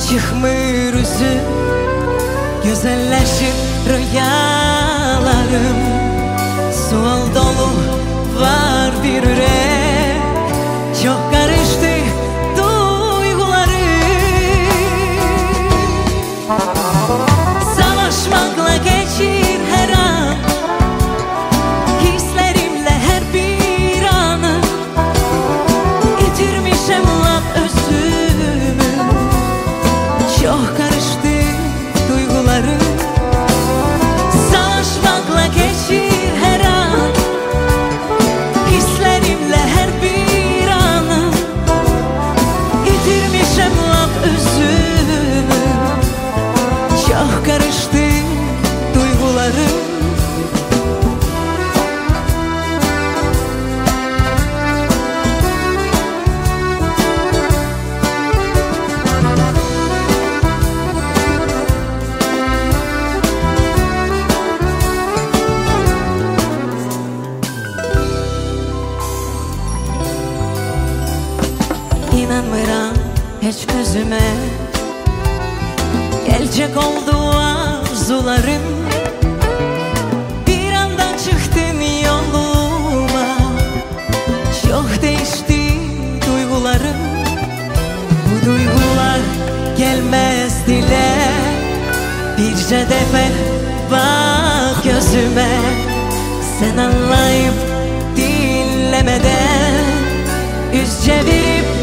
çıkmır üzü, güzelleşir rüyalarım. Sual dolu var bir yürek, çok karıştı duygularım. Savaşmakla geçir her an, hislerimle her bir anı. Yitirmişim lap özümü, çok karıştı duygularım. Savaşmakla geçir her an, hislerimle her bir anı. Yitirmişim lap özümü, çok karıştı duygularım. İnanmıram hiç gözüme, gelecek oldu arzularım. Bir anda çıktın yoluma, çok değişti duygularım. Bu duygular gelmez dile, birce defa bak gözüme. Sen anlayıp dinlemeden yüz çevirip